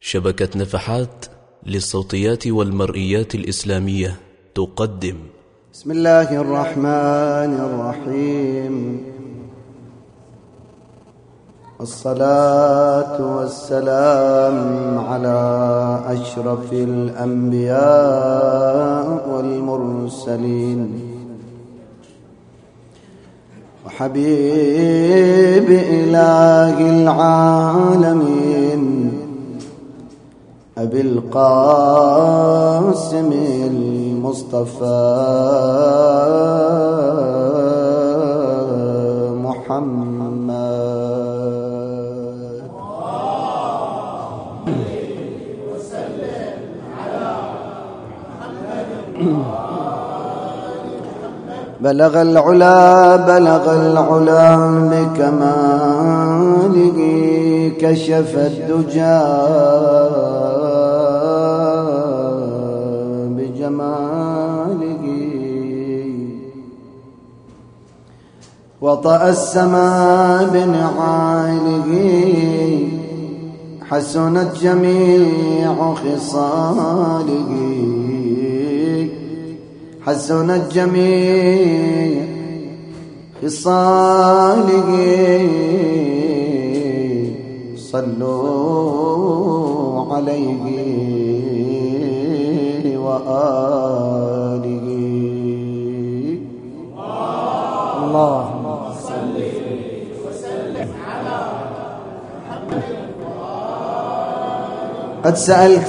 شبكة نفحات للصوتيات والمرئيات الإسلامية تقدم. بسم الله الرحمن الرحيم، الصلاة والسلام على أشرف الأنبياء والمرسلين وحبيب إله العالمين أبي القاسم المصطفى محمد بلغ العلا بكماله، كشف الدجى بجماله، وطأ السماء بنعاله، حسنت جميع خصاله، حسنت جميع خصاله، صلوا عليه وآله. اللهم صل وسلم على محمد. قد سألت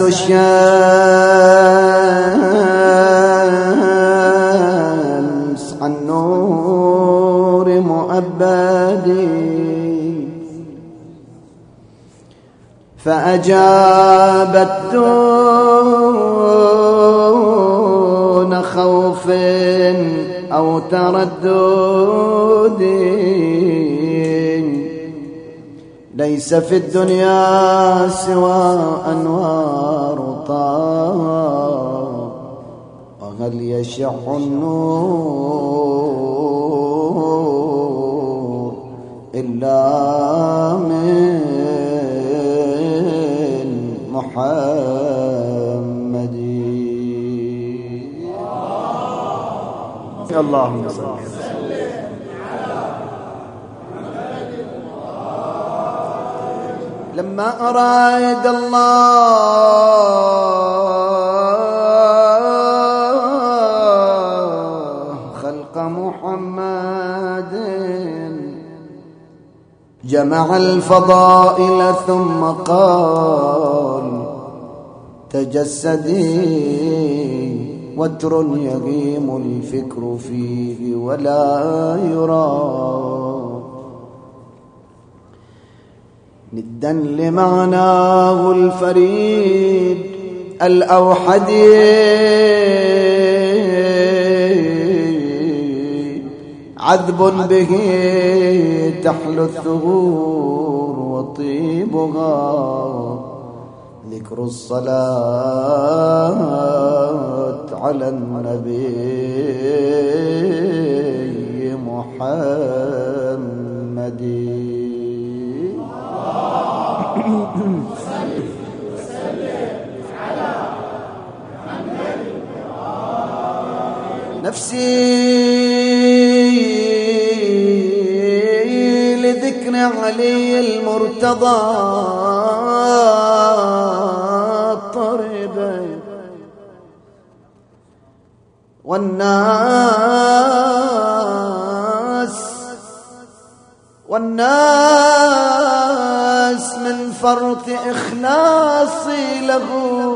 الشمس عن نور مؤبدي، فأجابت دون خوف أو تردد، ليس في الدنيا سوى أنوار طه، وهل يشع النور إلا من محمد. اللهم صل وسلم على محمد. لما أراد الله خلق محمد، جمع الفضائل ثم قال تجسدي، وتر يغيم الفكر فيه ولا يرى، ندا لمعناه الفريد الأوحد، عذب به تحلو الثغور وطيبها، ذكر الصلاة على النبي محمد. صل وسلم على محمد. نفسي لذكر علي المرتضى طربا، والناس من فرط إخلاصي له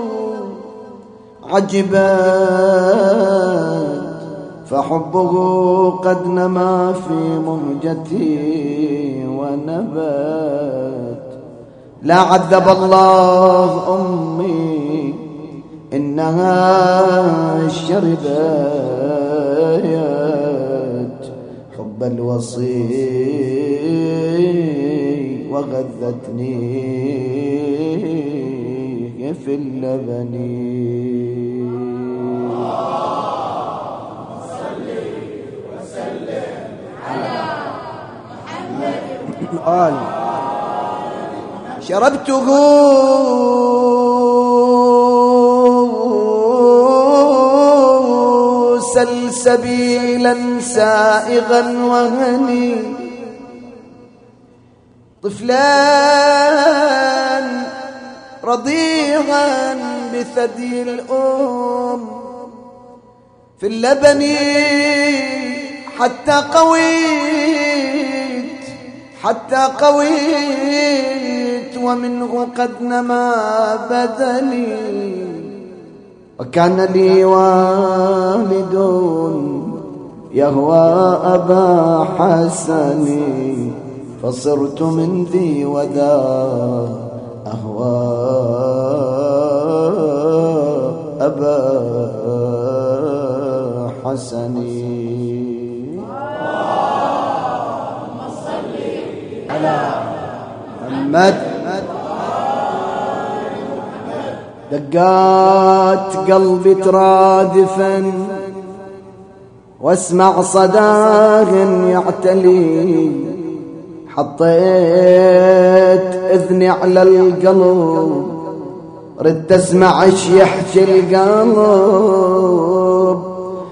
عجبت، فحبه قد نما في مهجتي ونبت. لا عذب الله أمي إنها شربت حب الوصي، وغذتني في اللبن. صل وسلم على محمد. شربت شربته سلسبيلا سائغا وهني طفلان رضيعا بثدي الأم في اللبن حتى قويت ومنه قد نما بدني وكان لي والد يهوى أبا حسن فصرت من ذي وذا أهوى أبا حسن. اللهم صل على محمد. دقات قلبي ترادفا واسمع صداه يعتلي حطيت اذني على القلب رد اسمع ايش يحكي القلب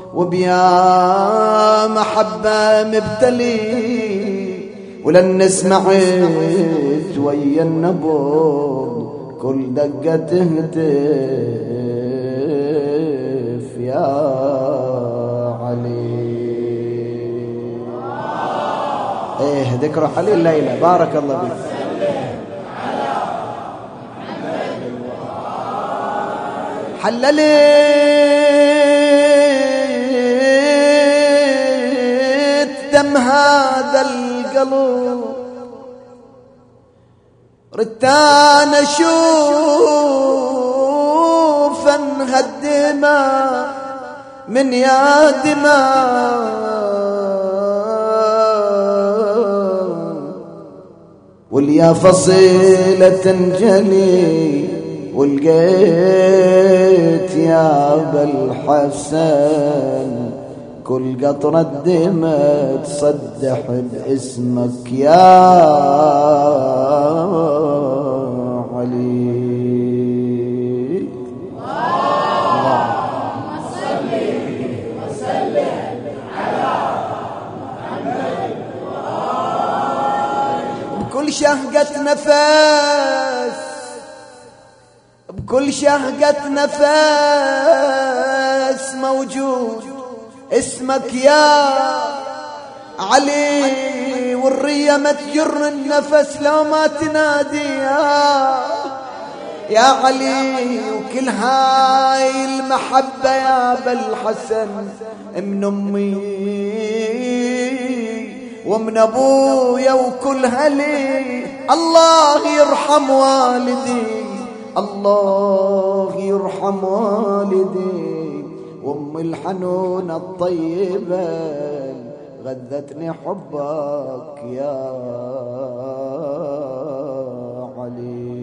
وبيا محبة مبتلي ولن سمعت ويا النبض كل دقة تهتف يا علي. ايه ذكر علي الليلة بارك الله بك. حللت دم هذا القلب رتان اشوف انهدما من يا دماء واليا فصيلة تنجلي ولقيت يا ابا الحسن كل قطرة دمى تصدح باسمك يا علي. اللهم صل وسلم على محمد بكل شهقة نفس بكل شهقة نفس موجود اسمك يا علي والرية ما تجر النفس لو ما تنادي يا علي وكل هاي المحبة يا ابا الحسن من امي ومن ابويا وكل هلي. الله يرحم والدي الله يرحم والدي وام الحنون الطيبة غذتني حبك يا علي.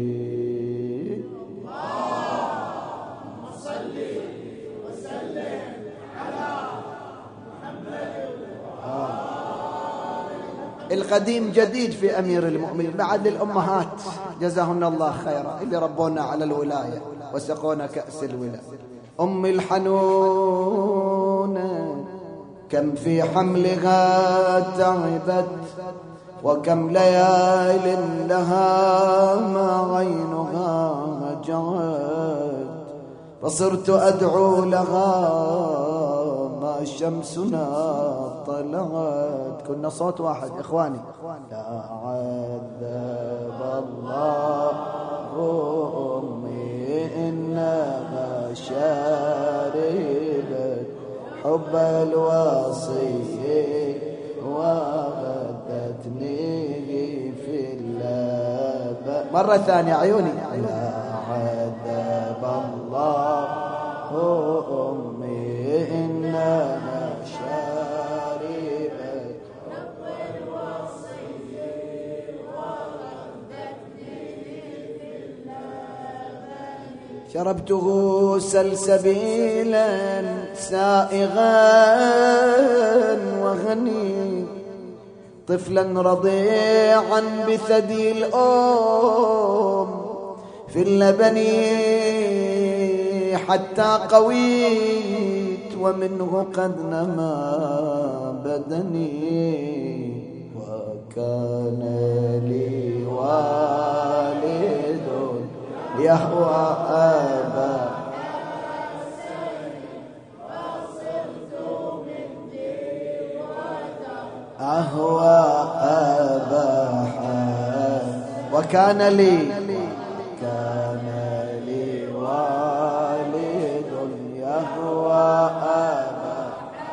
اللهم صل وسلم على محمد. القديم جديد في أمير المؤمنين بعد الأمهات جزاهن الله خيرا اللي ربونا على الولاية وسقونا كأس الولاية. أم الحنون كم في حملها تعبت وكم ليال لها ما عينها جرت فصرت أدعو لها ما شمسنا طلعت. كنا صوت واحد إخواني. لا عذب الله أمي إنها شاربت حب الوصي وغدتني في اللبن. مرة ثانية عيوني. لا عذب الله أمي إنها شاربت حب الوصي وغدتني في اللبن. شربته سلسبيلا سائغا وغني طفلا رضيعا بثدي الأم في اللبن حتى قويت ومنه قد نما بدني وكان لي والد يهوى أبا أهوى أباحا وكان لي والد يهوى أبا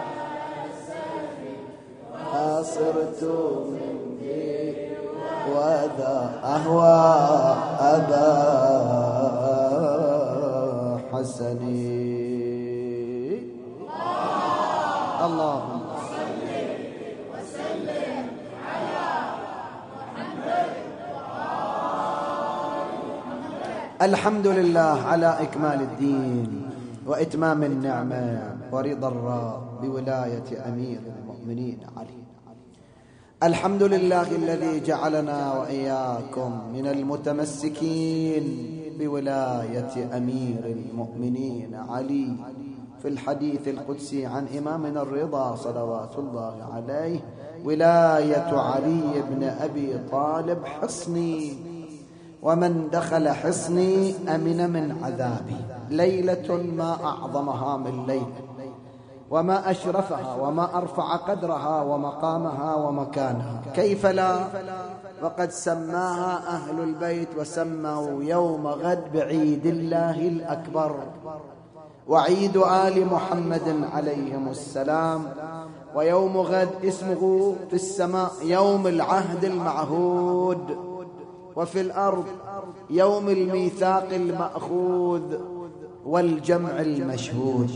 صرت مني وذا أهوى أبا حسني اللهم الحمد لله على إكمال الدين وإتمام النعمة ورضا الرب بولاية أمير المؤمنين علي. الحمد لله الذي جعلنا وإياكم من المتمسكين بولاية أمير المؤمنين علي في الحديث القدسي عن إمامنا الرضا صلوات الله عليه: ولاية علي بن أبي طالب حصني، ومن دخل حصني أمن من عذابي. ليلة ما أعظمها من ليلة، وما أشرفها وما أرفع قدرها ومقامها ومكانها، كيف لا؟ وقد سماها أهل البيت وسموا يوم غد بعيد الله الأكبر وعيد آل محمد عليهم السلام. ويوم غد اسمه في السماء يوم العهد المعهود، وفي الأرض يوم الميثاق المأخوذ والجمع المشهود.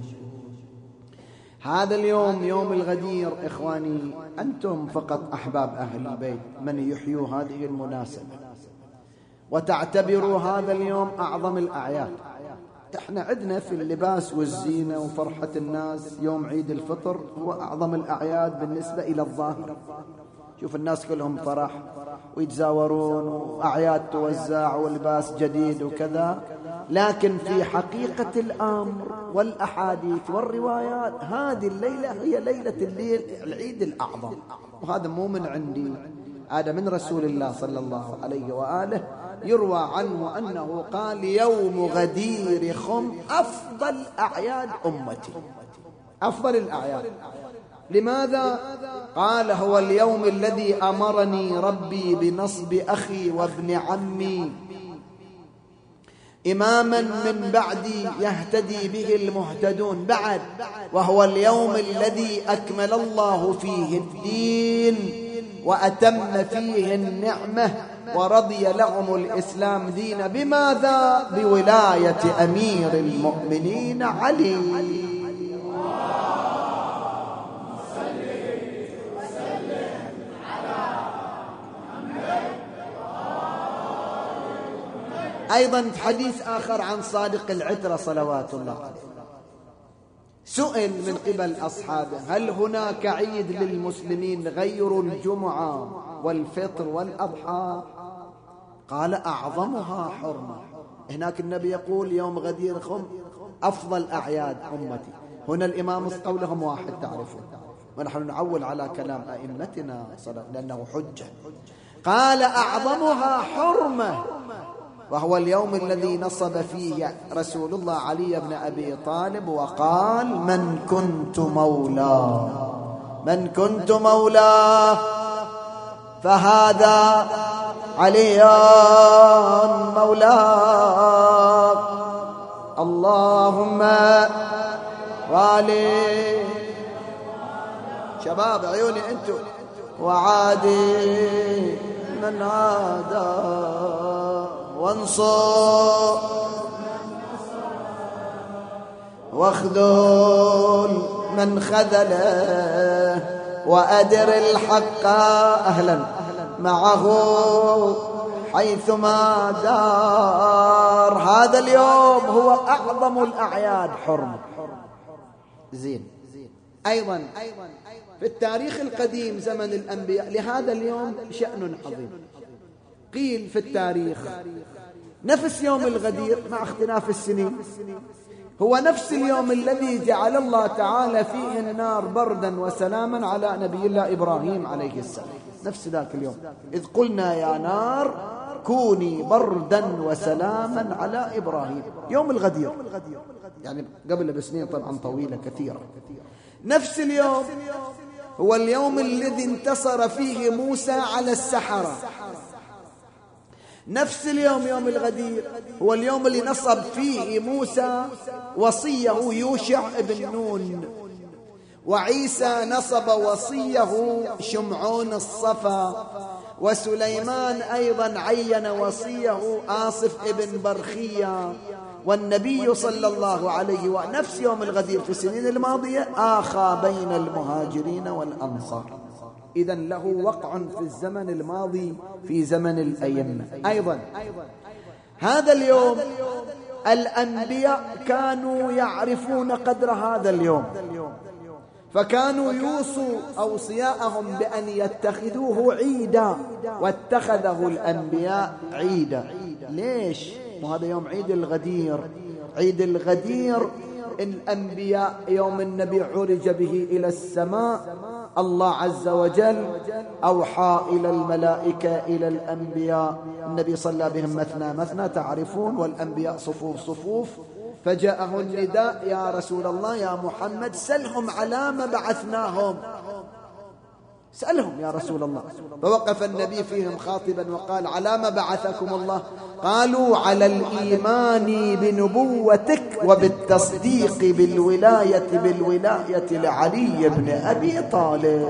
هذا اليوم يوم الغدير. إخواني، أنتم فقط أحباب أهل البيت من يحيوا هذه المناسبة وتعتبروا هذا اليوم أعظم الأعياد. احنا عندنا في اللباس والزينة وفرحة الناس يوم عيد الفطر هو أعظم الأعياد بالنسبة إلى الظاهر. شوف الناس كلهم فرح ويتزاورون وأعياد توزع ولباس جديد وكذا، لكن في حقيقة الأمر والأحاديث والروايات هذه الليلة هي ليلة العيد الأعظم. وهذا مو من عندي، هذا من رسول الله صلى الله عليه وآله. يروى عنه أنه قال: يوم غدير خم أفضل أعياد أمتي. أفضل الأعياد. لماذا؟ قال: هو اليوم الذي أمرني ربي بنصب أخي وابن عمي إماما من بعدي يهتدي به المهتدون بعد، وهو اليوم الذي أكمل الله فيه الدين وأتم فيه النعمة ورضي لهم الإسلام دين. بماذا؟ بولاية أمير المؤمنين علي. أيضا في حديث آخر عن صادق العترة صلوات الله عليه، سئل من قبل أصحابه: هل هناك عيد للمسلمين غير الجمعة والفطر والأضحى؟ قال: أعظمها حرمة. هناك النبي يقول: يوم غدير خم أفضل أعياد أمتي. هنا الإمام قولهم واحد تعرفون، ونحن نعول على كلام أئمتنا لأنه حجة. قال: أعظمها حرمة، وهو اليوم الذي نصب فيه رسول الله علي بن أبي طالب وقال: من كنت مولاه فهذا علي مولاه. اللهم والي شباب عيوني أنتم وعادي من عادى وانصر واخذل من خذله وأدر الحق أهلا معه حيثما دار. هذا اليوم هو أعظم الأعياد حرمة. زين. أيضا في التاريخ القديم زمن الأنبياء لهذا اليوم شأن عظيم. قيل في التاريخ نفس يوم الغدير مع اختلاف السنين هو نفس اليوم الذي جعل الله تعالى فيه النار بردا وسلاما على نبي الله إبراهيم عليه السلام. نفس ذاك اليوم إذ قلنا يا نار كوني بردا وسلاما على إبراهيم، يوم الغدير، يعني قبل بسنين طبعا طويلة كثيرة. نفس اليوم هو اليوم الذي انتصر فيه موسى على السحرة. نفس اليوم يوم الغدير هو اليوم اللي نصب فيه موسى وصيه يوشع بن نون، وعيسى نصب وصيه شمعون الصفا، وسليمان أيضا عين وصيه آصف ابن برخية، والنبي صلى الله عليه وسلم نفس يوم الغدير في السنين الماضية آخى بين المهاجرين والأنصار. إذن له وقع في الزمن الماضي في زمن الأئمة. أيضا هذا اليوم الأنبياء كانوا يعرفون قدر هذا اليوم، فكانوا يوصوا أوصياءهم بأن يتخذوه عيدا، واتخذه الأنبياء عيدا. ليش؟ وهذا يوم عيد الغدير. عيد الغدير الأنبياء يوم النبي عرج به إلى السماء، الله عز وجل أوحى إلى الملائكة إلى الأنبياء، النبي صلى بهم مثنى مثنى تعرفون، والأنبياء صفوف صفوف، فجاءه النداء يا رسول الله يا محمد سلهم على ما بعثناهم، سألهم يا رسول الله. فوقف النبي فيهم خاطبا وقال على ما بعثكم الله؟ قالوا على الإيمان بنبوتك وبالتصديق بالولاية لعلي بن أبي طالب.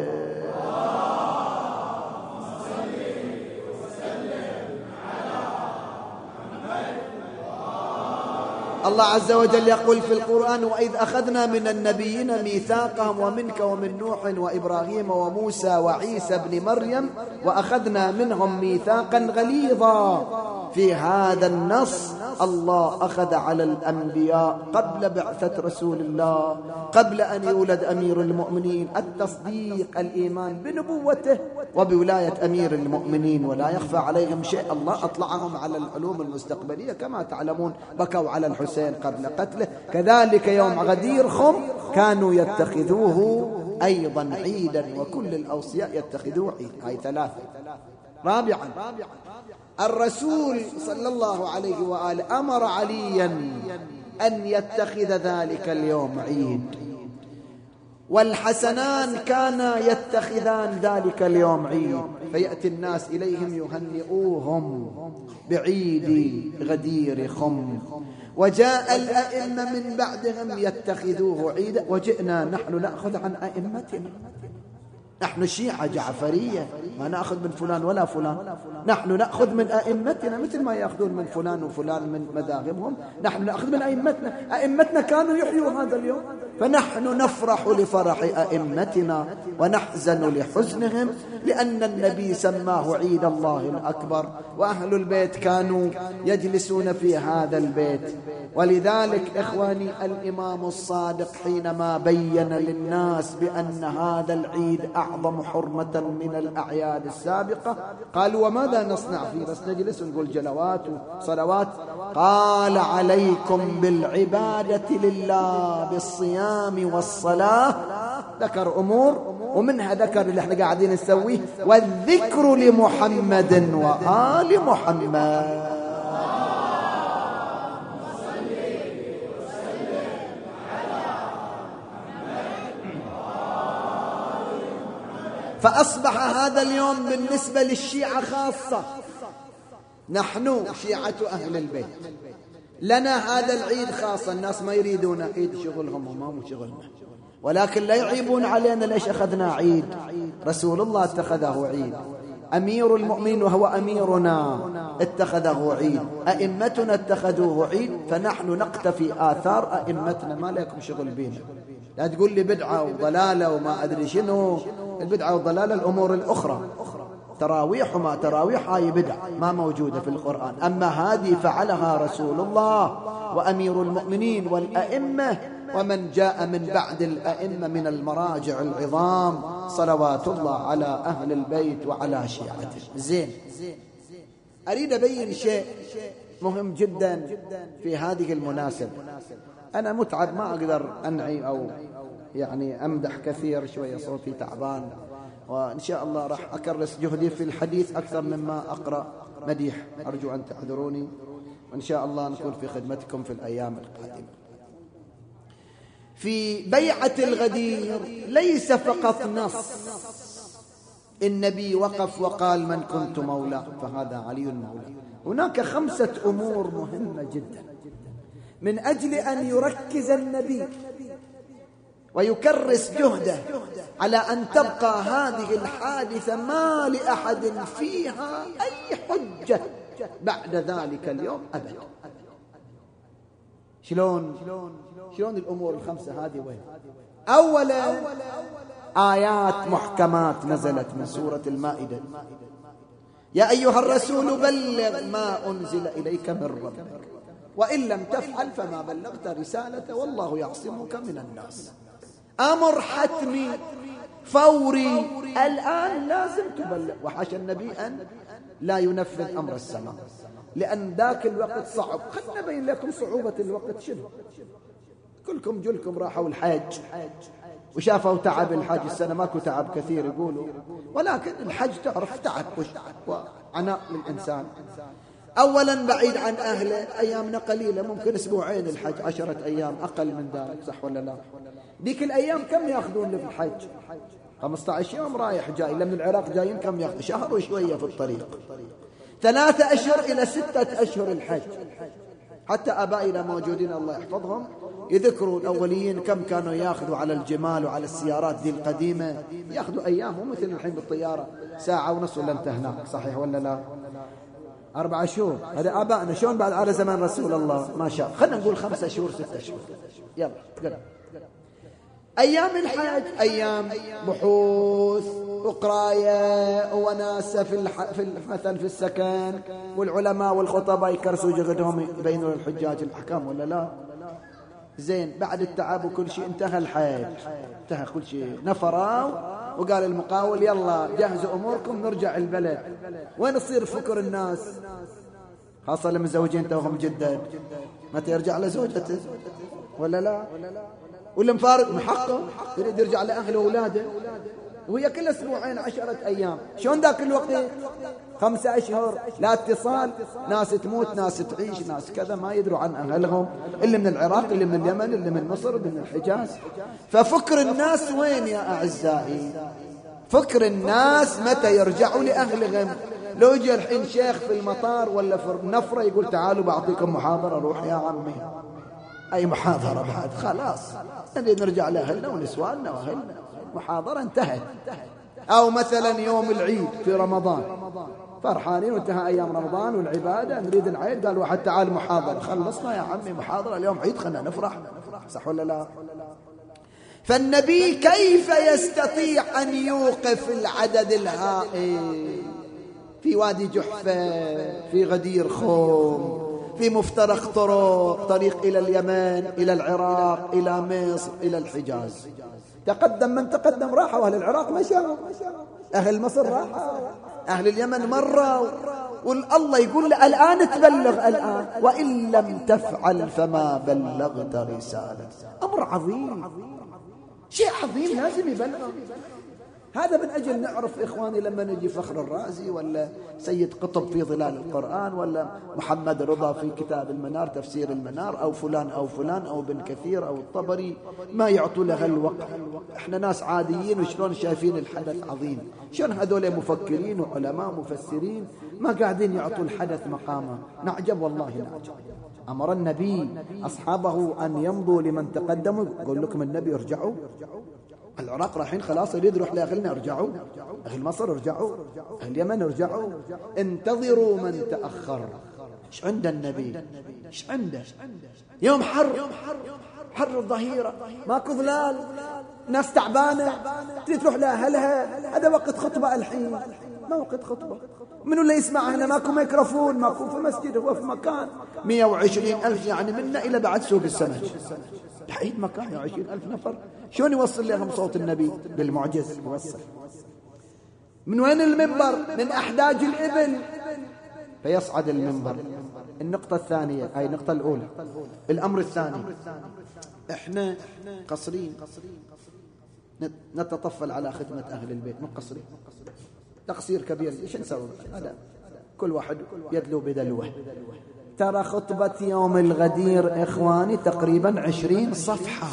الله عز وجل يقول في القرآن وإذ أخذنا من النبيين ميثاقهم ومنك ومن نوح وإبراهيم وموسى وعيسى بن مريم وأخذنا منهم ميثاقا غليظا. في هذا النص الله أخذ على الأنبياء قبل بعثة رسول الله، قبل أن يولد أمير المؤمنين، التصديق الإيمان بنبوته وبولاية أمير المؤمنين، ولا يخفى عليهم شيء. الله أطلعهم على العلوم المستقبلية كما تعلمون، بكوا على الحسين قبل قتله، كذلك يوم غدير خم كانوا يتخذوه أيضا عيدا، وكل الأوصياء يتخذوه عيد. هاي ثلاثة. رابعا الرسول صلى الله عليه وآله أمر عليا أن يتخذ ذلك اليوم عيد، والحسنان كانا يتخذان ذلك اليوم عيد، فيأتي الناس إليهم يهنئوهم بعيد غدير خم، وجاء الأئمة من بعدهم يتخذوه عيدا، وجئنا نحن نأخذ عن أئمتنا. نحن شيعة جعفرية ما نأخذ من فلان ولا فلان، نحن نأخذ من أئمتنا مثل ما يأخذون من فلان وفلان من مذاهبهم، نحن نأخذ من أئمتنا. أئمتنا كانوا يحيوا هذا اليوم، فنحن نفرح لفرح أئمتنا ونحزن لحزنهم، لأن النبي سماه عيد الله الأكبر، وأهل البيت كانوا يجلسون في هذا البيت. ولذلك إخواني الإمام الصادق حينما بين للناس بأن هذا العيد أعظم حرمة من الأعياد السابقة قالوا وماذا نصنع فيه؟ بس نجلس ونقول جلوات وصلوات؟ قال عليكم بالعبادة لله بالصيام والصلاة. ذكر أمور ومنها ذكر اللي احنا قاعدين نسويه، والذكر لمحمد وآل محمد. فأصبح هذا اليوم بالنسبة للشيعة خاصة، نحن شيعة أهل البيت لنا هذا العيد خاصة. الناس ما يريدون عيد شغلهم وما مو شغلنا، ولكن لا يعيبون علينا ليش أخذنا عيد. رسول الله اتخذه عيد، أمير المؤمنين وهو أميرنا اتخذه عيد، أئمتنا اتخذوه عيد، فنحن نقتفي آثار أئمتنا، ما لكم شغل بينا. لا تقول لي بدعة وضلالة وما أدري شنو. البدعة والضلالة الأمور الأخرى، تراويح وما تراويح هاي بدعة ما موجودة في القرآن، أما هذه فعلها رسول الله وأمير المؤمنين والأئمة ومن جاء من بعد الأئمة من المراجع العظام صلوات الله على أهل البيت وعلى شيعته. زين، أريد أبين شيء مهم جدا في هذه المناسبة. أنا متعب ما أقدر أنعي أو يعني أمدح كثير، شوية صوتي تعبان، وإن شاء الله راح أكرس جهدي في الحديث أكثر مما أقرأ مديح. أرجو أن تعذروني، وإن شاء الله نكون في خدمتكم في الأيام القادمة. في بيعة الغدير ليس فقط نص النبي وقف وقال من كنت مولاه فهذا علي مولاه. هناك 5 أمور مهمة جدا من أجل أن يركز النبي ويكرس جهده على أن تبقى هذه الحادثة ما لأحد فيها أي حجة بعد ذلك اليوم أبدا. شلون الأمور ال5 هذه؟ وين؟ أولا آيات محكمات نزلت من سورة المائدة: يا أيها الرسول بلغ ما أنزل إليك من ربك وإن لم تفعل فما بلغت رسالته والله يعصمك من الناس. أمر حتمي فوري، الآن لازم تبلغ. وحاشا النبي أن لا ينفذ أمر السماء، لأن ذاك الوقت صعب. خلنا نبين لكم صعوبة الوقت شنو. كلكم جلكم راحوا الحج وشافوا تعب الحج. السنة ماكو تعب كثير يقولوا، ولكن الحج تعرف تعب وعناء للإنسان. أولا بعيد عن أهله، أيامنا قليلة، ممكن أسبوعين الحج، 10 أيام أقل من ذلك، صح ولا لا؟ ديك الأيام كم يأخذون في الحج؟ 15 يوم رايح جاي. إلا من العراق جايين كم يأخذ؟ شهر وشوية في الطريق. 3 أشهر إلى 6 أشهر الحج. حتى آبائنا موجودين الله يحفظهم يذكروا الأوليين كم كانوا يأخذوا على الجمال وعلى السيارات ذي القديمة، يأخذوا أيام، مو مثل الحين بالطيارة 1.5 ساعة ولا أنت هناك، صحيح ولا لا؟ 4 شهور. هذا آبائنا شلون بعد على زمان رسول الله ما شاء. خلنا نقول 5 شهور 6 شهور. يلا قل. أيام الحج أيام بحوث وقراية وناسة مثلا في السكن، والعلماء والخطباء يكرسوا جهدهم يبينوا للحجاج الأحكام ولا لا؟ زين، بعد التعب وكل شيء انتهى الحج، انتهى كل شيء، نفروا وقال المقاول يلا جهزوا أموركم نرجع البلد. وين يصير فكر الناس؟ خاصة المزوجين توهم جدا، متى يرجع لزوجته ولا لا؟ ولا مفارق محقق يريد يرجع لأهله وأولاده، وهي كل أسبوعين 10 أيام. شلون ذاك الوقت 5 أشهر لا اتصال، ناس تموت ناس تعيش ناس كذا، ما يدروا عن أهلهم، اللي من العراق اللي من اليمن اللي من مصر اللي من الحجاز. ففكر الناس وين يا أعزائي؟ فكر الناس متى يرجعوا لأهلهم. لو يجي الحين شيخ في المطار ولا في النفرة يقول تعالوا بعطيكم محاضرة، روح يا عمي، أي محاضرة بعد؟ خلاص نبي نرجع لأهلنا ونسواننا وأهلنا، محاضرة انتهت. أو مثلا يوم العيد في رمضان، فرحانين وانتهى أيام رمضان والعبادة، نريد العيد، قال واحد تعال محاضرة، خلصنا يا عمي محاضرة، اليوم عيد خلنا نفرح، صح ولا لا؟ فالنبي كيف يستطيع أن يوقف العدد الهائل في وادي جحفة، في غدير خوم، في مفترق طريق إلى اليمن، إلى العراق، إلى مصر، إلى الحجاز. تقدم من تقدم، راحوا أهل العراق مشوا، أهل مصر راحوا، أهل اليمن مروا، والله يقول له الآن تبلغ، الآن وإن لم تفعل فما بلغت رسالة. أمر عظيم، شيء عظيم لازم يبلغ. هذا من أجل نعرف إخواني لما نجي فخر الرازي ولا سيد قطب في ظلال القرآن ولا محمد رضا في كتاب المنار تفسير المنار أو فلان أو فلان أو بن كثير أو الطبري، ما يعطوا لها الوقت. إحنا ناس عاديين وشلون شايفين الحدث عظيم، شلون هذول مفكرين وعلماء مفسرين ما قاعدين يعطوا الحدث مقامه. نعجب والله نعجب. أمر النبي أصحابه أن يمضوا لمن تقدموا، يقول لكم النبي ارجعوا، العراق رايحين خلاص يريد يروح لأهلنا، ارجعوا، أهل مصر ارجعوا، أهل اليمن ارجعوا، انتظروا من تأخر. ايش عنده النبي؟ ايش عنده؟ يوم حر الظهيرة، ماكو ظلال، ناس تعبانة، تريد تروح لأهلها، هذا وقت خطبة الحين، ما وقت خطبة. من اللي يسمع هنا؟ ماكو ميكروفون، ماكو في مسجد، هو في مكان 120,000 يعني منا إلى بعد سوق السمك، بعيد مكان 120,000 نفر، شلون يوصل لهم صوت النبي؟ بالمعجز يوصل. من وين المنبر؟ من أحداج الإبل، فيصعد المنبر. النقطة الثانية، هاي النقطة الأولى. الأمر الثاني، إحنا قصرين نتطفل على خدمة أهل البيت، مقصرين تقصير كبير. ايش نسوي؟ هذا كل واحد يدلو بدلوه. ترى خطبة يوم الغدير إخواني تقريبا 20 صفحة،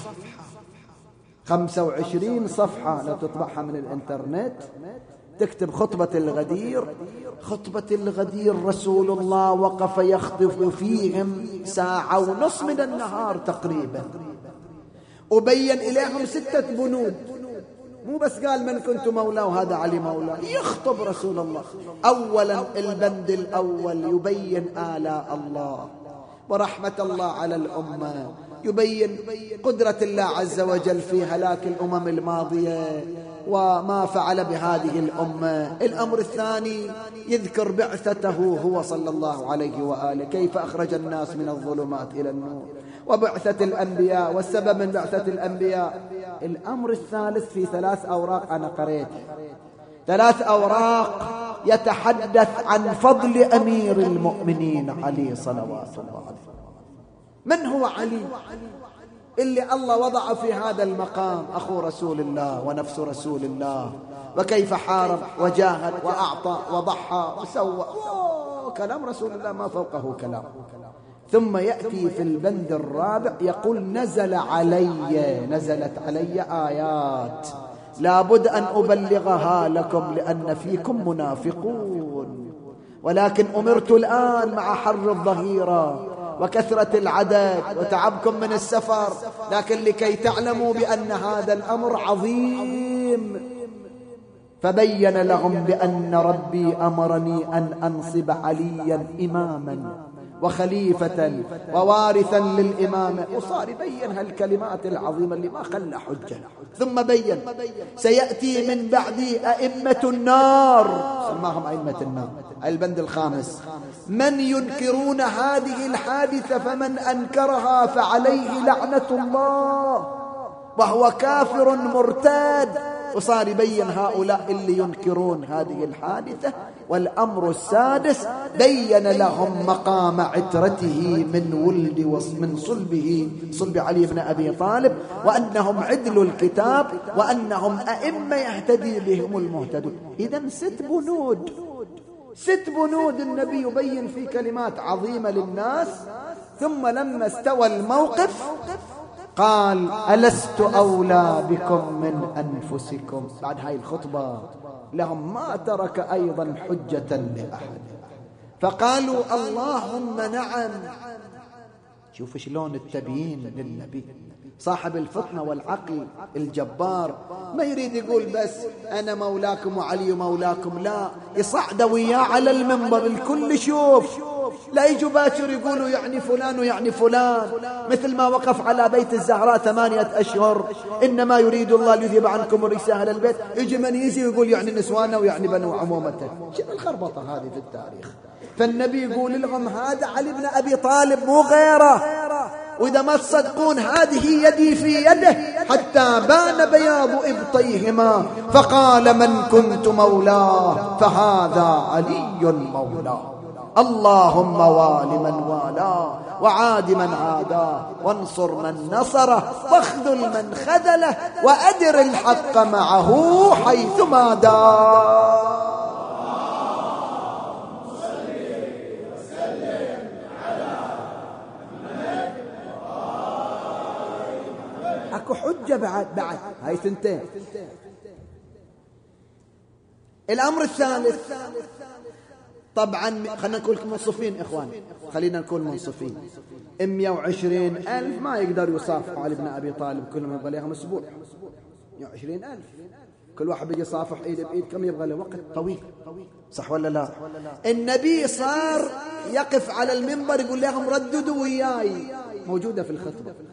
25 صفحة لو تطبعها من الإنترنت تكتب خطبة الغدير. خطبة الغدير رسول الله وقف يخطب فيهم 1.5 ساعة من النهار تقريبا، وبين إليهم 6 بنود. مو بس قال من كنت مولاه وهذا علي مولاه، يخطب رسول الله. أولا البند الأول يبين آلاء الله ورحمة الله على الأمة، يبين قدرة الله عز وجل في هلاك الأمم الماضية وما فعل بهذه الأمة. الأمر الثاني يذكر بعثته هو صلى الله عليه وآله، كيف أخرج الناس من الظلمات إلى النور، وبعثة الأنبياء والسبب من بعثة الأنبياء. الأمر الثالث في 3 أوراق أنا قريتها، 3 أوراق يتحدث عن فضل أمير المؤمنين علي صلوات الله عليه. من هو علي اللي الله وضع في هذا المقام؟ أخو رسول الله ونفس رسول الله، وكيف حارب وجاهد وأعطى وضحى وسوى، كلام رسول الله ما فوقه كلام. ثم يأتي في البند الرابع يقول نزلت علي آيات لابد أن أبلغها لكم لأن فيكم منافقون، ولكن أمرت الآن مع حر الظهيرة وكثرة العدد وتعبكم من السفر، لكن لكي تعلموا بأن هذا الأمر عظيم. فبين لهم بأن ربي أمرني أن أنصب عليا إماما وخليفة ووارثا للإمامة، وصار يبين هالكلمات العظيمة اللي ما خلى حجة. ثم بين سيأتي من بعدي أئمة النار، سماهم أئمة النار، البند الخامس، من ينكرون هذه الحادثة فمن أنكرها فعليه لعنة الله وهو كافر مرتاد. وصار يبين هؤلاء اللي ينكرون هذه الحادثة. والأمر السادس بين لهم مقام عترته من صلب علي بن أبي طالب، وأنهم عدل الكتاب وأنهم أئمة يهتدي بهم المهتدون. إذن 6 بنود النبي يبين في كلمات عظيمة للناس. ثم لما استوى الموقف قال ألست أولى بكم من أنفسكم. بعد هاي الخطبة لهم ما ترك أيضا حجة لأحد، فقالوا اللهم نعم. شوف شلون التبيين للنبي صاحب الفطنة والعقل الجبار، ما يريد يقول بس أنا مولاكم وعلي مولاكم، لا، يصعد وياه على المنبر الكل يشوف، لا يجوا باكر يقولوا يعني فلان ويعني فلان، مثل ما وقف على بيت الزهراء 8 أشهر إنما يريد الله ليذهب عنكم الرجس أهل البيت، يجي من يزي ويقول يعني نسوانا ويعني بنو عمومته. شنو الخربطة هذه في التاريخ؟ فالنبي يقول لهم هذا علي بن أبي طالب مو غيره، وإذا ما تصدقون هذه يدي في يده حتى بان بياض إبطيهما، فقال من كنت مولاه فهذا علي مولاه. اللهم وال من والاه وعاد من عاداه وانصر من نصره واخذل من خذله وأدر الحق معه حيثما دار. اكو حجة بعد هاي 2. الأمر الثالث طبعا خلينا نكون منصفين إخوان، خلينا نكون منصفين. 120,000 ما يقدر يصافحوا علي بن أبي طالب كلهم، يبغى لهم أسبوع. 120,000 كل واحد بيجي صافح إيد بإيد، كم يبغى له؟ وقت طويل، صح ولا لا؟ النبي صار يقف على المنبر يقول لهم رددوا وياي، موجودة في الخطبة،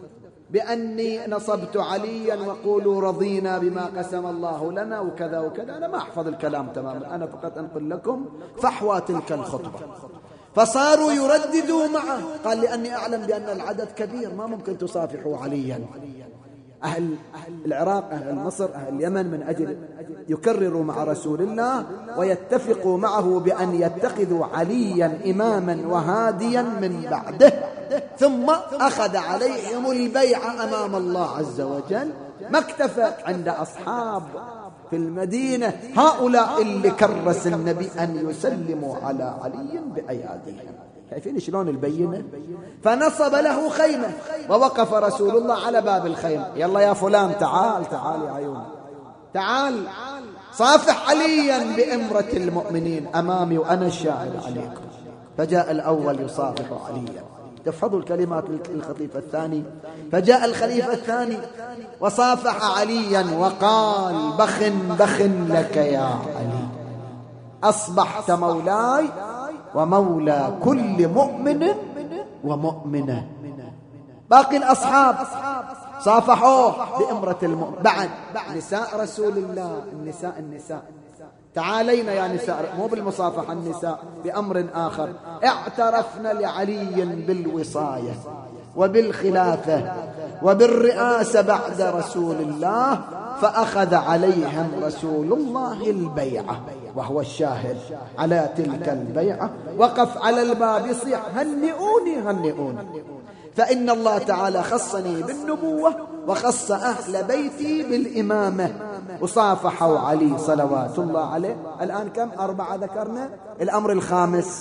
بأني نصبت عليا وقولوا رضينا بما قسم الله لنا وكذا وكذا. أنا ما أحفظ الكلام تماما، أنا فقط أنقل لكم فحوى تلك الخطبة. فصاروا يرددوا معه. قال لأني أعلم بأن العدد كبير، ما ممكن تصافحوا عليا. أهل العراق، أهل مصر، أهل اليمن من أجل يكرروا مع رسول الله ويتفقوا معه بأن يتخذوا عليا إماما وهاديا من بعده. ثم أخذ عليهم البيعة أمام الله عز وجل. ما اكتفى عند أصحاب في المدينة هؤلاء اللي كرس النبي أن يسلموا على علي بأياديهم. شايفين شلون البينة؟ فنصب له خيمة ووقف رسول الله على باب الخيمة. يلا يا فلان تعال تعال يا عيون، تعال صافح عليا بإمرة المؤمنين أمامي وأنا الشاهد عليكم. فجاء الأول يصافح عليا. تحفظوا الكلمات الخليفة الثاني. فجاء الخليفة الثاني وصافح عليا وقال بخ بخ لك يا علي، أصبحت مولاي ومولى كل مؤمن ومؤمنة. باقي الأصحاب صافحوه بإمرة المؤمن. بعد نساء رسول الله، النساء تعالينا يا نساء، مو بالمصافحة، النساء بأمر آخر. اعترفنا لعلي بالوصاية وبالخلافة وبالرئاسة بعد رسول الله. فأخذ عليهم رسول الله البيعة وهو الشاهد على تلك البيعة. وقف على الباب يصيح هنئوني هنئوني، فإن الله تعالى خصني بالنبوة وخص أهل بيتي بالإمامة. وصافحوا علي صلوات الله عليه. الآن كم؟ 4 ذكرنا. الأمر الخامس،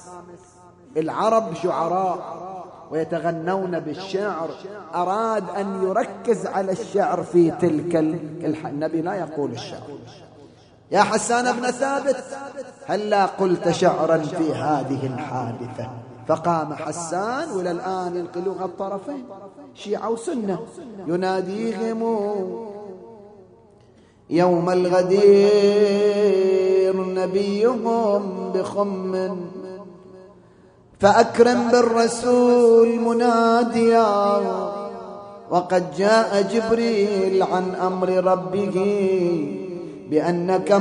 العرب شعراء ويتغنون بالشعر. أراد أن يركز على الشعر في تلك النبي لا يقول الشعر. يا حسان بن ثابت هلا قلت شعرا في هذه الحادثة. فقام حسان، وإلى الآن ينقلوها الطرفين شيعة وسنة، يناديهم يوم الغدير نبيهم بخم، فأكرم بالرسول مناديا، وقد جاء جبريل عن أمر ربه بأنك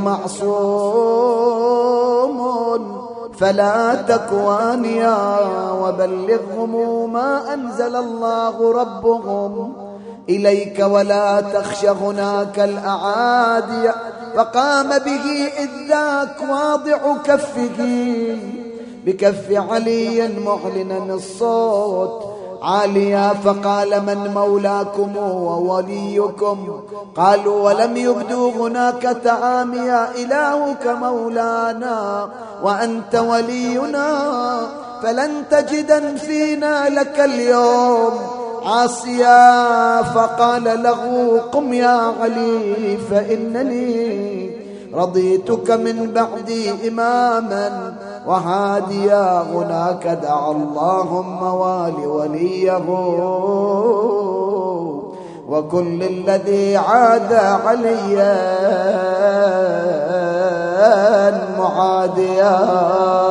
معصوم، فلا تكوانيا وبلغهم ما أنزل الله ربهم إليك ولا تخش هناك الأعادي. فقام به إذ ذاك واضع كفه بكف علي معلنا الصوت عاليا. فقال من مولاكم ووليكم؟ قالوا ولم يبدوا هناك تعاميا، إلهك مولانا وأنت ولينا، فلن تجدا فينا لك اليوم عاصيا. فقال له قم يا علي فإنني رضيتك من بعدي إماما وهاديا. هناك دعا اللهم وليه وكل الذي عاد عليا معاديا.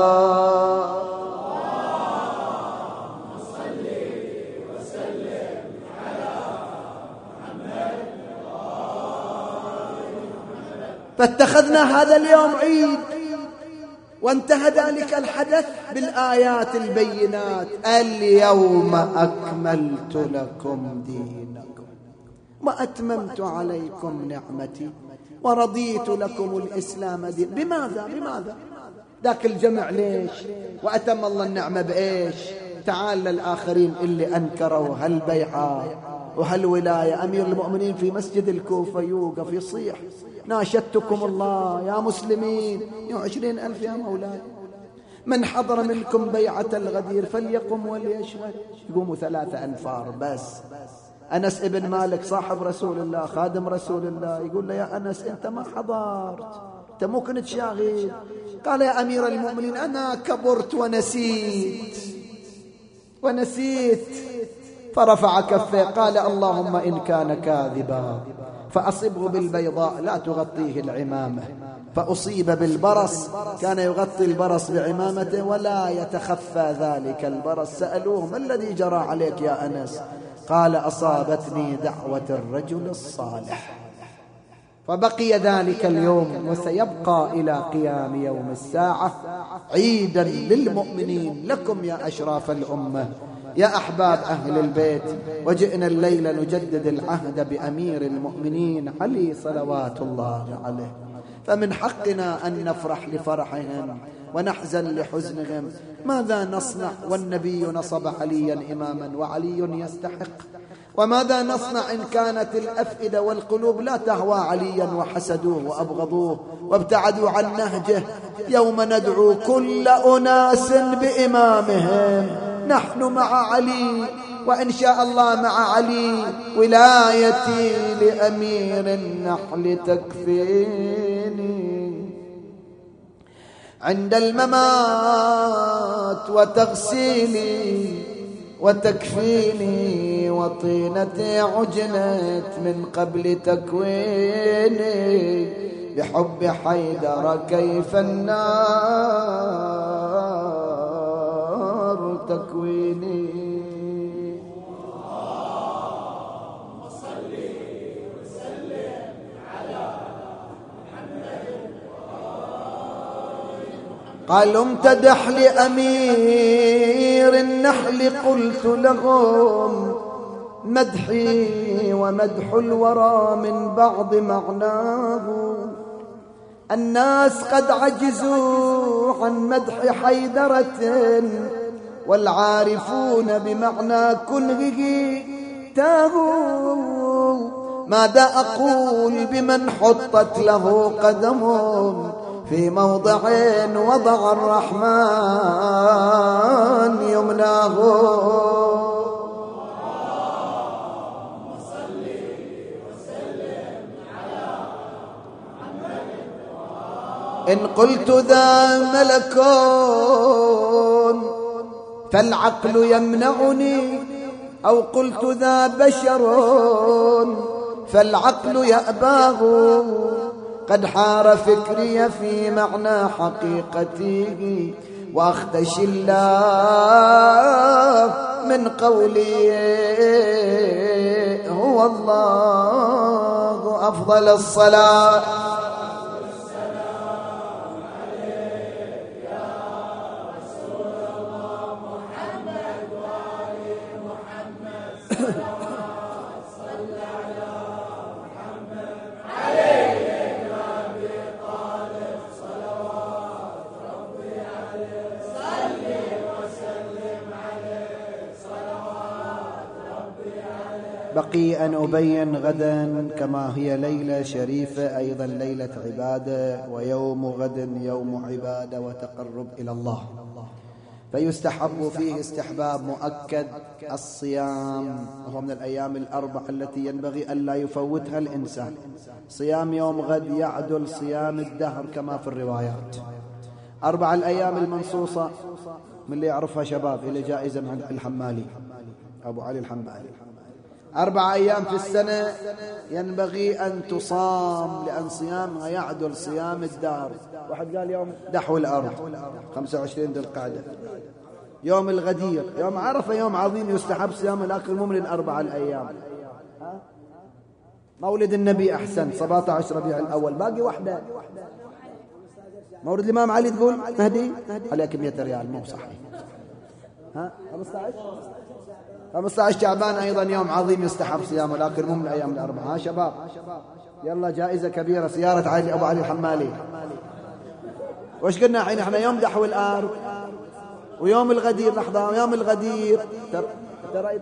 فاتخذنا هذا اليوم عيد، وانتهى ذلك الحدث بالآيات البينات. اليوم أكملت لكم دينكم وأتممت عليكم نعمتي ورضيت لكم الإسلام دين. بماذا؟ ذاك الجمع ليش؟ وأتم الله النعمة بإيش؟ تعال للآخرين اللي أنكروا هالبيعة وهالولاية. أمير المؤمنين في مسجد الكوفة يوقف يصيح ناشدتكم الله يا مسلمين، 20,000 يا مولاي، من حضر منكم بيعة الغدير فليقم وليشهد. يقوموا 3 أنفار بس. أنس ابن مالك صاحب رسول الله خادم رسول الله يقول له يا أنس أنت ما حضرت، أنت مو كنت شاهد. قال يا أمير المؤمنين أنا كبرت ونسيت. فرفع كفه قال اللهم إن كان كاذبا فأصبه بالبيضاء لا تغطيه العمامة. فأصيب بالبرص، كان يغطي البرص بعمامته ولا يتخفى ذلك البرص. سألوه ما الذي جرى عليك يا أنس؟ قال أصابتني دعوة الرجل الصالح. فبقي ذلك اليوم وسيبقى إلى قيام يوم الساعة عيدا للمؤمنين لكم يا أشراف الأمة يا أحباب أهل البيت. وجئنا الليلة نجدد العهد بأمير المؤمنين علي صلوات الله عليه، فمن حقنا أن نفرح لفرحهم ونحزن لحزنهم. ماذا نصنع والنبي نصب عليا إماما وعلي يستحق؟ وماذا نصنع إن كانت الأفئدة والقلوب لا تهوى عليا وحسدوه وأبغضوه وابتعدوا عن نهجه؟ يوم ندعو كل أناس بإمامهم. نحن مع علي، وإن شاء الله مع علي. ولايتي لأمير النحل تكفيني عند الممات وتغسيلي وتكفيني، وطينتي عجنت من قبل تكويني. بحب حيدر كيف النار تكويني. اللهم صل وسلم على محمد. قال امتدح لأمير النحل قلت لهم مدحي ومدح الورى من بعض معناه. الناس قد عجزوا عن مدح حيدرة، والعارفون بمعنى كنهه تاهوا. ماذا أقول بمن حطت له قدم في موضع وضع الرحمن يمناه. إن قلت ذا ملك فالعقل يمنعني، أو قلت ذا بشر فالعقل يأباه. قد حار فكري في معنى حقيقته، وأخدش الله من قولي هو الله. أفضل الصلاة بقي أن أبين غدا كما هي ليلة شريفة أيضا ليلة عبادة، ويوم غد يوم عبادة وتقرب إلى الله. فيستحب فيه استحباب مؤكد الصيام، وهو من الأيام الأربع التي ينبغي ألا يفوتها الإنسان. صيام يوم غد يعدل صيام الدهر كما في الروايات. 4 الأيام المنصوصة من اللي يعرفها شباب إلى جائزة من الحمالي أبو علي الحمالي. 4 أيام في السنة ينبغي أن تصام، لأن صيامها يعدل صيام الدهر. واحد قال يوم دحو الأرض 25 ذي القعدة، يوم الغدير، يوم عرفة يوم عظيم يستحب صيام، لكن مو من 4 الأيام. مولد النبي أحسن 17 ربيع الأول. باقي واحدة مولد الإمام علي تقول مهدي عليك 100 ريال، مو صحيح. 15 شعبان أيضا يوم عظيم يستحب صيامه، لكن مو من الأيام الأربعة. شباب يلا جائزة كبيرة، سيارة علي أبو علي الحمالي. وش قلنا الحين؟ احنا يوم دحو الأرض ويوم الغدير. لحظة، يوم الغدير ترى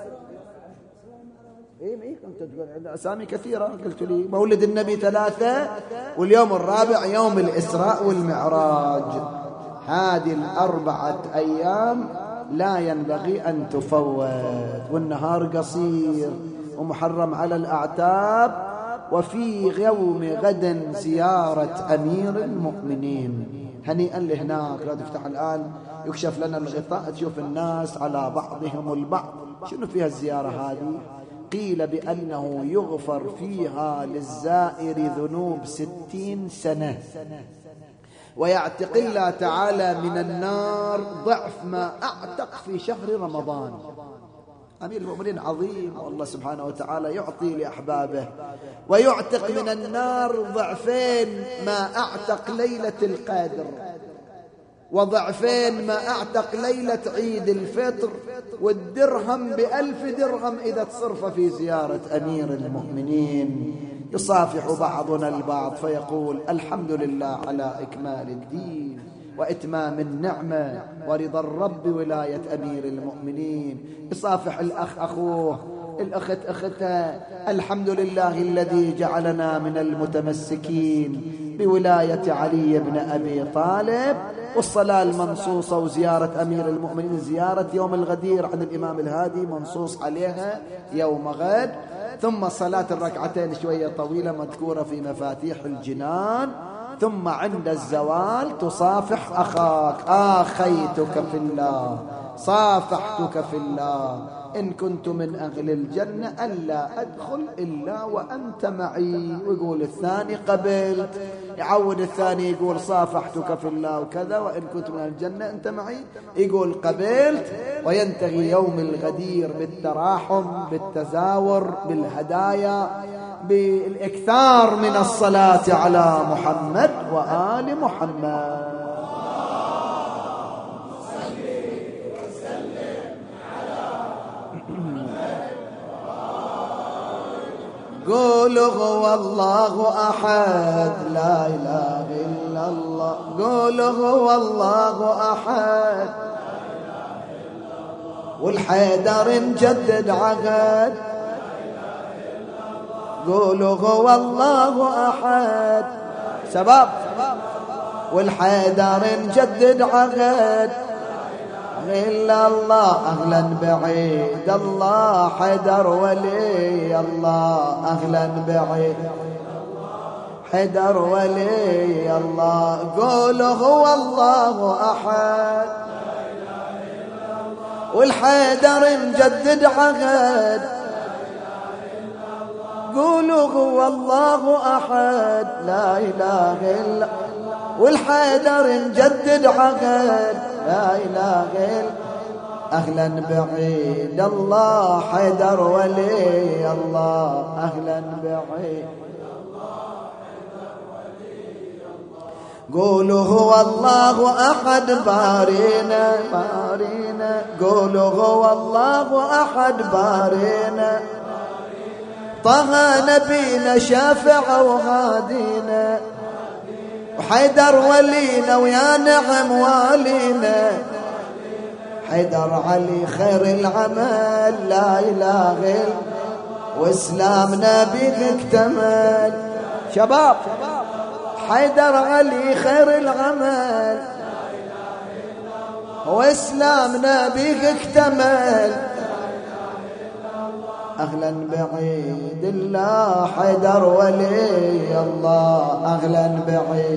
ايه كنت تقول أسامي كثيرة، قلت لي مولد النبي 3، واليوم الرابع يوم الإسراء والمعراج. هذه 4 أيام لا ينبغي أن تفوت، والنهار قصير ومحرم على الأعتاب. وفي يوم غد زيارة أمير المؤمنين. هنيئا لهناك، لا تفتح الآن يكشف لنا الغطاء تشوف الناس على بعضهم البعض. شنو فيها الزيارة هذه؟ قيل بأنه يغفر فيها للزائر ذنوب 60 سنة، ويعتق الله تعالى من النار ضعف ما أعتق في شهر رمضان. أمير المؤمنين عظيم، والله سبحانه وتعالى يعطي لأحبابه ويعتق من النار ضعفين ما أعتق ليلة القدر، وضعفين ما أعتق ليلة عيد الفطر، والدرهم ب1000 درهم إذا تصرف في زيارة أمير المؤمنين. يصافح بعضنا البعض فيقول الحمد لله على إكمال الدين وإتمام النعمة ورضا الرب ولاية أمير المؤمنين. يصافح الأخ أخوه، الأخت أختها، الحمد لله الذي جعلنا من المتمسكين بولاية علي بن أبي طالب، والصلاة المنصوصة وزيارة أمير المؤمنين، زيارة يوم الغدير عن الإمام الهادي منصوص عليها يوم غد، ثم صلاة الركعتين شوية طويلة مذكورة في مفاتيح الجنان، ثم عند الزوال تصافح أخاك، آخيتك في الله، صافحتك في الله، إن كنت من أهل الجنة ألا أدخل إلا وأنت معي. ويقول الثاني قبلت، يعود الثاني يقول صافحتك في الله وكذا، وإن كنت من أهل الجنة أنت معي، يقول قبلت. وينتهي يوم الغدير بالتراحم، بالتزاور، بالهدايا، بالإكثار من الصلاة على محمد وآل محمد. قولوا هو الله أحد لا إله إلا الله، قولوا هو الله أحد، والحيدر نجدد عهد، قولوا هو الله أحد سباب، والحيدر نجدد عهد، إلا الله أهلا بعيد الله حيدر ولي الله، أهلا بعيد حيدر ولي الله، قولوا هو الله أحد، والحيدر نجدد عهد، قولوا هو الله أحد لا إله إلا، والحيدر نجدد عهد لا إله إلا، أهلا بعيد الله حيدر ولي الله، أهلا بعيد، قولوا هو الله أحد بارينا بارينا، قولوا هو الله أحد بارينا، طه نبينا شافع وهادينا، وحيدر ولينا ويا نعم والينا، حيدر علي خير العمل لا إله إلا، وإسلامنا بك اكتمل. شباب حيدر علي خير العمل، وإسلامنا بك اكتمل، أهلا بعيد الله حيدر ولي الله، أهلا بعيد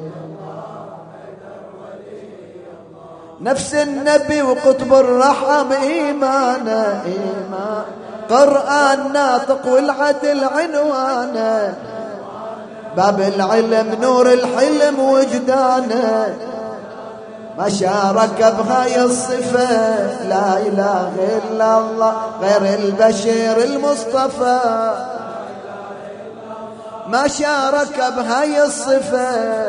نفس النبي وقطب الرحم إيمانا إيمان، قرآن ناطق والعدل عنوانا، باب العلم نور الحلم وجدانا، ما شارك بهاي الصفة لا إله إلا الله غير البشير المصطفى، ما شارك بهاي الصفة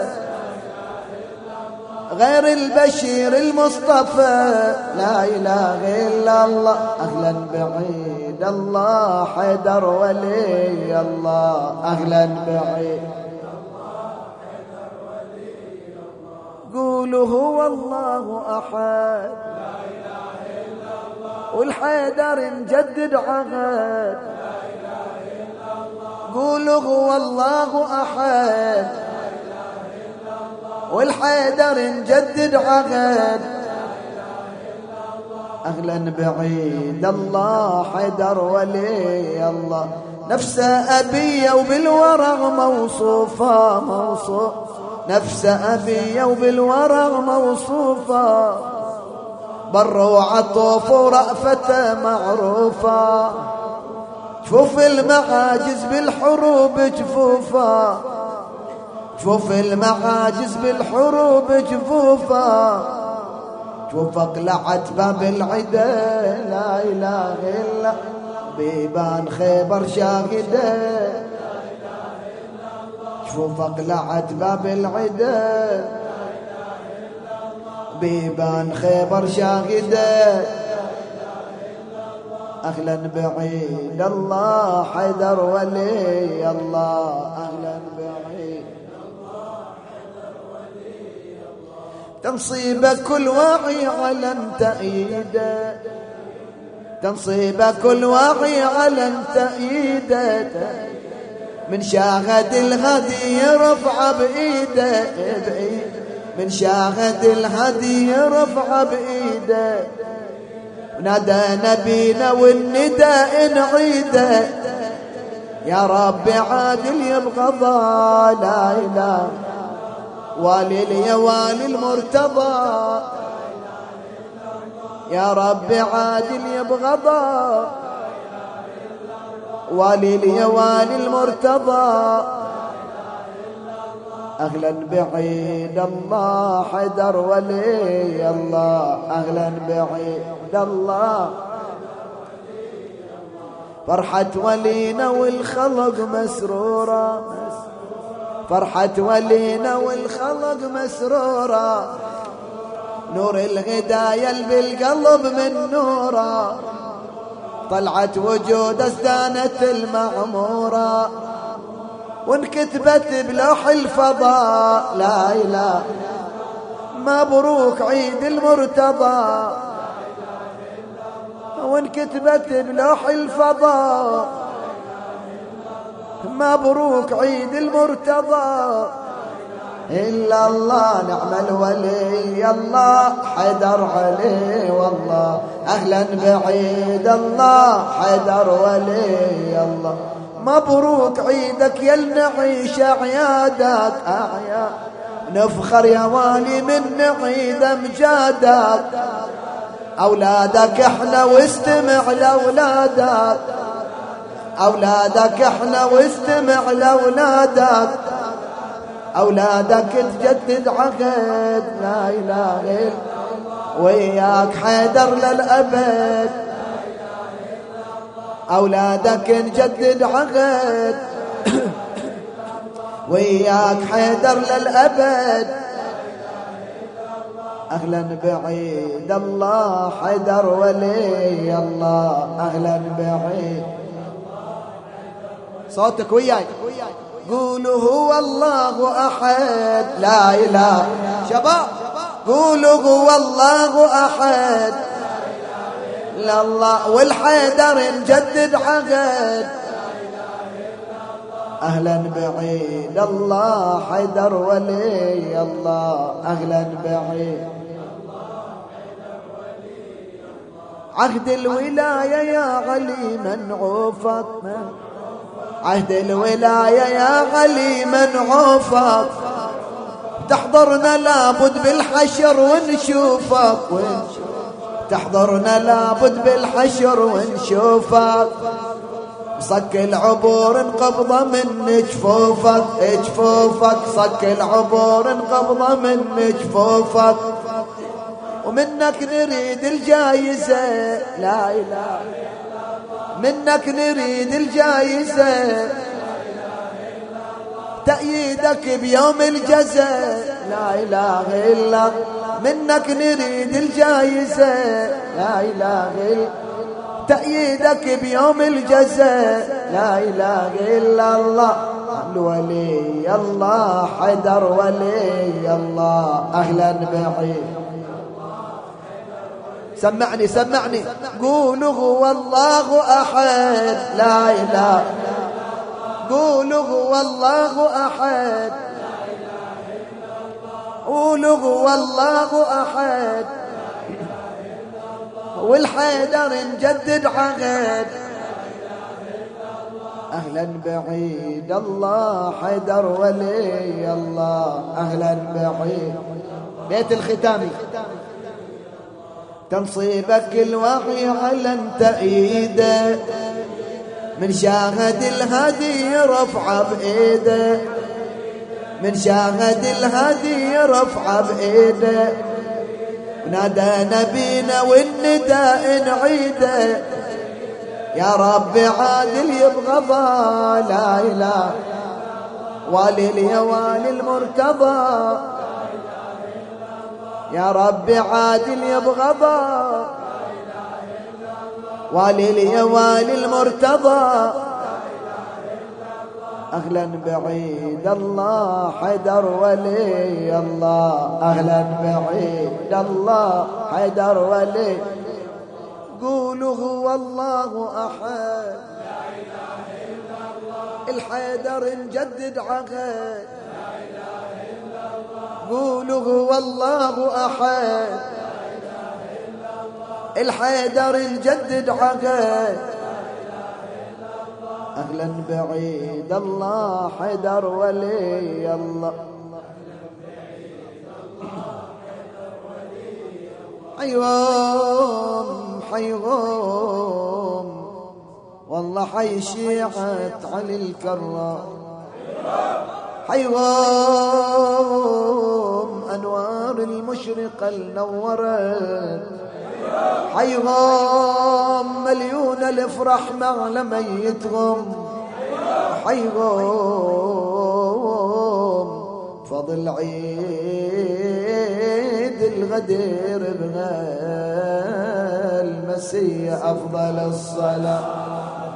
غير البشير المصطفى لا إله إلا الله، أهلا بعيد الله حيدر ولي الله، أهلا بعيد، قولوا هو الله أحد لا إله إلا الله، والحيدر نجدد عهد لا إله إلا الله، قولوا هو الله أحد لا إله إلا الله، والحيدر نجدد عهد لا إله إلا الله، أهلا بعيد الله حيدر ولي الله، نفس أبي وبالورع موصوفة موصوف، نفس أبي وبالورع موصوفة، بر وعطوف ورأفة معروفة، جفوف المعاجز بالحروب جفوفة، جفوف المعاجز بالحروب جفوفة، جفوفك لعت باب العدا لا إله إلا بيبان خيبر شاهدة جفوفك لعت باب العدا بيبان خيبر شاهدة أهلا بعيد الله حيدر ولي الله أهلا بعيد تنصيب كل واعي علم تأييده تنصيب كل واعي علم تأييده من شاهد الهدي يرفع بإيده من شاهد الهدي يرفع بإيده نادى نبينا والنداء نعيده يا رب عادل يبغضا لا إله والي يا والي المرتضى يا رب عادل يبغضا والي يا والي المرتضى أهلا بعيد الله حيدر ولي الله أهلا بعيد الله فرحة ولينا والخلق مسرورة فرحة ولينا والخلق مسرورة نور الهداية بالقلب من نورة طلعت وجود ازدانت المعمورة وانكتبت بلوح الفضاء لا إله مبروك عيد المرتضى وانكتبت بلوح الفضاء مبروك عيد المرتضى إلا الله نعم الولي الله حيدر علي والله أهلا بعيد الله حيدر ولي الله مبروك عيدك يا نعيش أعيادك أعياد نفخر يا والي من نعيد أمجادك أولادك احنا واستمع لأولادك أولادك احنا واستمع لأولادك أولادك تجدد عهد لا إله إلا وياك حيدر للأبد أولادك نجدد عهد وياك حيدر للأبد أهلا بعيد الله حيدر ولي الله أهلا بعيد صوتك وياي قولوا هو الله أحد لا إله شباب قولوا هو الله أحد لا الله والحيدر نجدد عهد أهلا بعيد الله حيدر ولي الله أهلا بعيد عهد الولاية يا علي منعوفك عهد الولاية يا علي منعوفك تحضرنا لابد بالحشر ونشوفك تحضرنا لابد بالحشر ونشوفك صك العبور انقبضة من جفوفك جفوفك صك العبور انقبضة من جفوفك ومنك نريد الجايزة لا إله منك نريد الجايزة تأييدك بيوم الجزاء لا إله إلا منك نريد الجايزة لا إله إلا تأييدك بيوم الجزاء لا إله إلا الله الولي الله حيدر ولي الله أهلا بعيد سمعني سمعني قولوا هو الله أحد لا إله قولوا هو الله أحد قولوا هو الله أحد والحيدر نجدد عهد أهلا بعيد الله حيدر ولي الله أهلا بعيد بيت الختامي تنصيبك الوحي على تأييده من شاهد الهدي رفع بإيده من شاهد الهدي رفع بإيده نادى نبينا والنداء نعيده يا رب عادل يبغضا لا إله والي يا والي المرتضى يا رب عادل يبغضا والي يا والي المرتضى أهلا بعيد الله حيدر ولي الله أهلا بعيد الله حيدر ولي قولوا هو الله أحد لا إله إلا الله الحيدر نجدد عهد لا إله إلا الله قولوا هو الله أحد لا إله إلا الله الحيدر نجدد عهد أهلا بعيد الله حيدر ولي الله حيوم حيوم والله حي شيعة علي الكرام حيوم أنوار المشرقة النورت حيهم مليون الافرح مع لميتهم حيهم فضل عيد الغدير بها المسيح أفضل الصلاة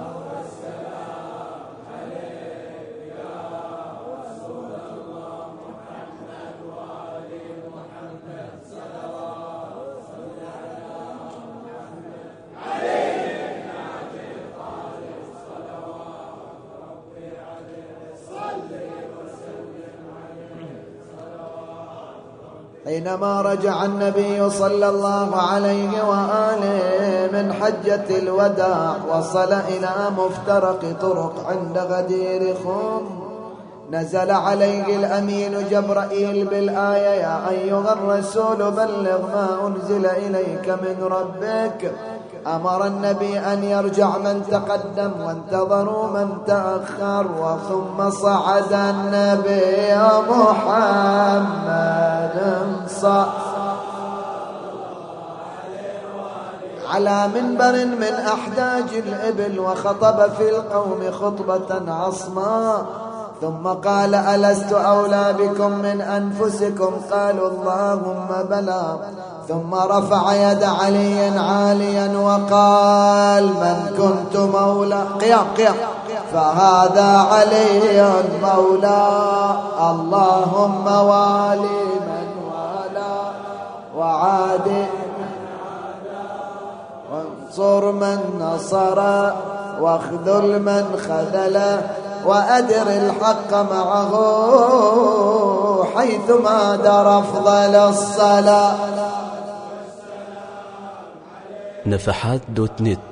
حينما رجع النبي صلى الله عليه وآله من حجة الوداع وصل إلى مفترق طرق عند غدير خم نزل عليه الأمين جبرائيل بالآية يا أيها الرسول بلغ ما أنزل إليك من ربك أمر النبي أن يرجع من تقدم وانتظروا من تأخر وثم صعد النبي محمد على منبر من أحداج الإبل وخطب في القوم خطبة عصماء ثم قال ألست أولى بكم من أنفسكم قالوا اللهم بلى ثم رفع يد علي عاليا وقال من كنت مولى قيام فهذا علي مولى اللهم والي من والى وعادي وانصر من نصر واخذل من خذل وأدر الحق معه حيثما در أفضل الصلاة. نفحات.net